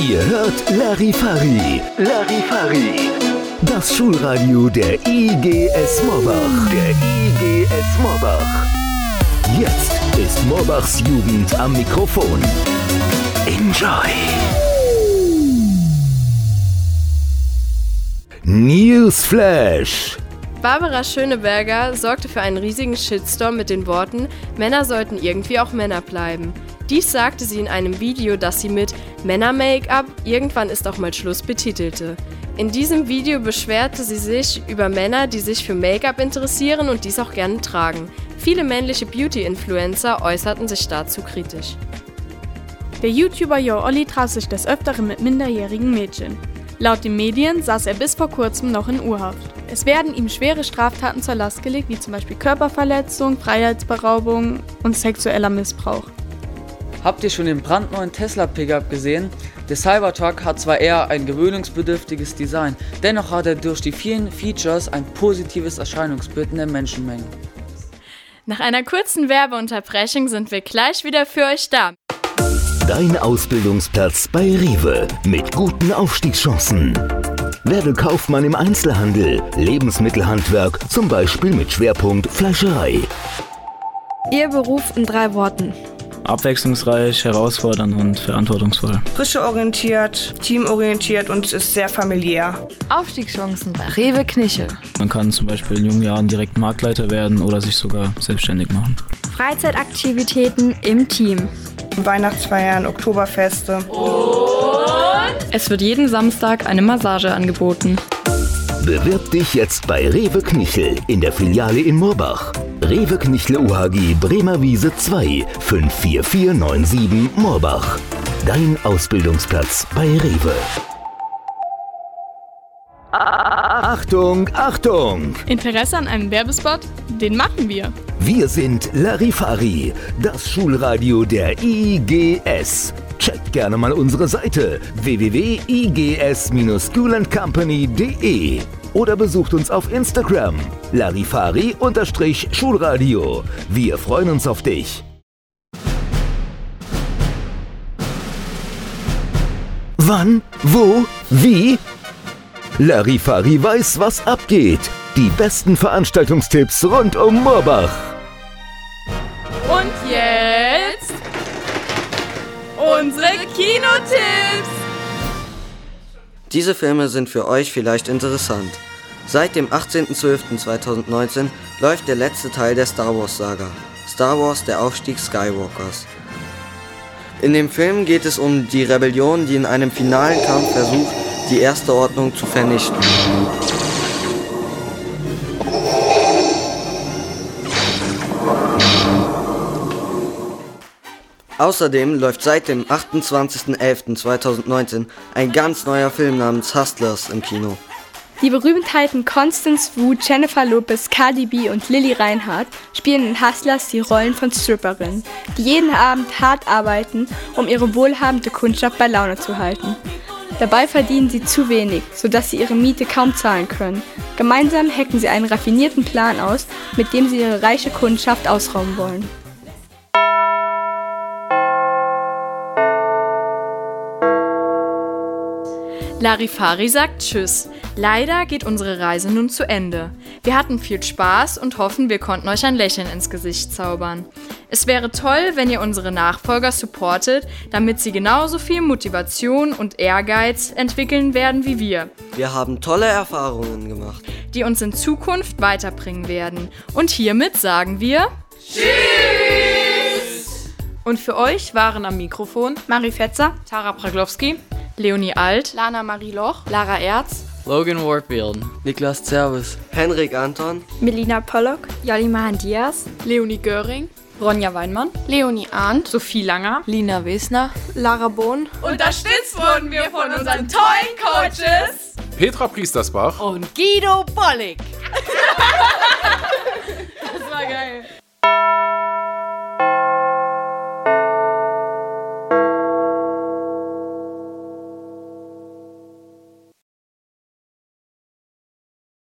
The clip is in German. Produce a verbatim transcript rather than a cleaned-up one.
Ihr hört Larifari. Larifari. Das Schulradio der I G S Morbach. Der I G S Morbach. Jetzt ist Morbachs Jugend am Mikrofon. Enjoy. Newsflash. Barbara Schöneberger sorgte für einen riesigen Shitstorm mit den Worten, Männer sollten irgendwie auch Männer bleiben. Dies sagte sie in einem Video, das sie mit Männer-Make-up, irgendwann ist auch mal Schluss betitelte. In diesem Video beschwerte sie sich über Männer, die sich für Make-up interessieren und dies auch gerne tragen. Viele männliche Beauty-Influencer äußerten sich dazu kritisch. Der YouTuber Yo Olli traf sich des Öfteren mit minderjährigen Mädchen. Laut den Medien saß er bis vor kurzem noch in U-Haft. Es werden ihm schwere Straftaten zur Last gelegt, wie zum Beispiel Körperverletzung, Freiheitsberaubung und sexueller Missbrauch. Habt ihr schon den brandneuen Tesla Pickup gesehen? Der Cybertruck hat zwar eher ein gewöhnungsbedürftiges Design, dennoch hat er durch die vielen Features ein positives Erscheinungsbild in der Menschenmenge. Nach einer kurzen Werbeunterbrechung sind wir gleich wieder für euch da. Dein Ausbildungsplatz bei Rewe mit guten Aufstiegschancen. Werde Kaufmann im Einzelhandel, Lebensmittelhandwerk, zum Beispiel mit Schwerpunkt Fleischerei. Ihr Beruf in drei Worten. Abwechslungsreich, herausfordernd und verantwortungsvoll. Frischeorientiert, teamorientiert und ist sehr familiär. Aufstiegschancen bei Rewe Knüche. Man kann zum Beispiel in jungen Jahren direkt Marktleiter werden oder sich sogar selbstständig machen. Freizeitaktivitäten im Team. Weihnachtsfeiern, Oktoberfeste. Und es wird jeden Samstag eine Massage angeboten. Bewirb dich jetzt bei Rewe Knüche in der Filiale in Morbach. Rewe Knüche U H G Bremer Wiese zwei fünf vier vier neun sieben Morbach. Dein Ausbildungsplatz bei Rewe. Achtung, Achtung! Interesse an einem Werbespot? Den machen wir. Wir sind Larifari, das Schulradio der I G S. Checkt gerne mal unsere Seite w w w punkt i g s dash school and company punkt d e oder besucht uns auf Instagram Larifari-Schulradio. Wir freuen uns auf dich. Wann? Wo? Wie? Larifari weiß, was abgeht. Die besten Veranstaltungstipps rund um Morbach. Und jetzt unsere Kinotipps. Diese Filme sind für euch vielleicht interessant. Seit dem achtzehnten zwölften zweitausendneunzehn läuft der letzte Teil der Star Wars Saga, Star Wars: Der Aufstieg Skywalkers. In dem Film geht es um die Rebellion, die in einem finalen Kampf versucht, die Erste Ordnung zu vernichten. Außerdem läuft seit dem achtundzwanzigsten elften zweitausendneunzehn ein ganz neuer Film namens Hustlers im Kino. Die Berühmtheiten Constance Wu, Jennifer Lopez, Cardi B und Lily Reinhardt spielen in Hustlers die Rollen von Stripperinnen, die jeden Abend hart arbeiten, um ihre wohlhabende Kundschaft bei Laune zu halten. Dabei verdienen sie zu wenig, sodass sie ihre Miete kaum zahlen können. Gemeinsam hacken sie einen raffinierten Plan aus, mit dem sie ihre reiche Kundschaft ausrauben wollen. Larifari sagt Tschüss. Leider geht unsere Reise nun zu Ende. Wir hatten viel Spaß und hoffen, wir konnten euch ein Lächeln ins Gesicht zaubern. Es wäre toll, wenn ihr unsere Nachfolger supportet, damit sie genauso viel Motivation und Ehrgeiz entwickeln werden wie wir. Wir haben tolle Erfahrungen gemacht, die uns in Zukunft weiterbringen werden. Und hiermit sagen wir Tschüss! Und für euch waren am Mikrofon Marie Fetzer, Tara Praglowski, Leonie Alt, Lana Marie Loch, Lara Erz, Logan Warfield, Niklas Zervus, Henrik Anton, Melina Pollock, Jolimahan Diaz, Leonie Göring, Ronja Weinmann, Leonie Arndt, Sophie Langer, Lina Wesner, Lara Bohn. Unterstützt wurden wir von unseren tollen Coaches Petra Priestersbach und Guido Bollig.